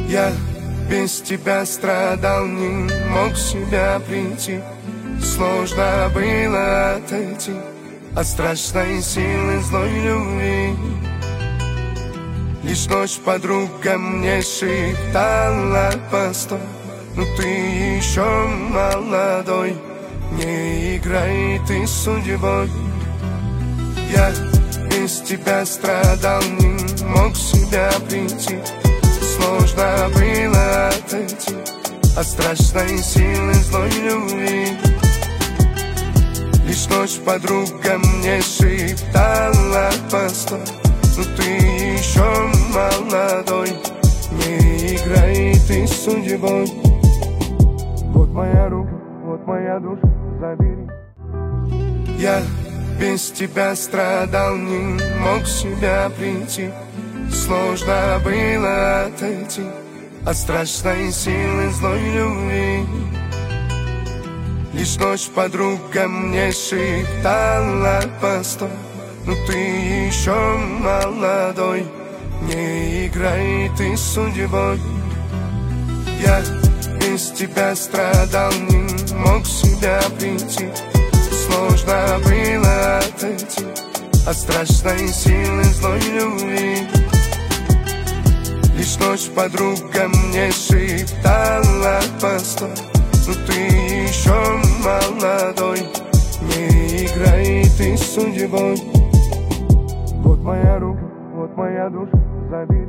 Я без тебя страдал, не мог в себя прийти. Сложно было отойти от страшной силы злой любви. Лишь ночь подруга мне шептала: постой, но ты еще молодой, не играй ты судьбой. Я без тебя страдал, не мог в себя прийти. Сложно было отойти от страшной силы злой любви. Лишь ночь подруга мне шептала: постой, но ты еще молодой, не играй ты судьбой. Вот моя рука, вот моя душа, забери. Я без тебя страдал, не мог в себя прийти. Сложно было отойти от страшной силы злой любви. Лишь ночь подруга мне шептала: постой, но ты еще молодой, не играй ты судьбой. Я без тебя страдал, не мог в себя прийти. Сложно было отойти от страшной силы злой любви. Лишь ночь подруга мне шептала: постой, но ты еще молодой, не играй ты судьбой. Вот моя рука, вот моя душа, забери.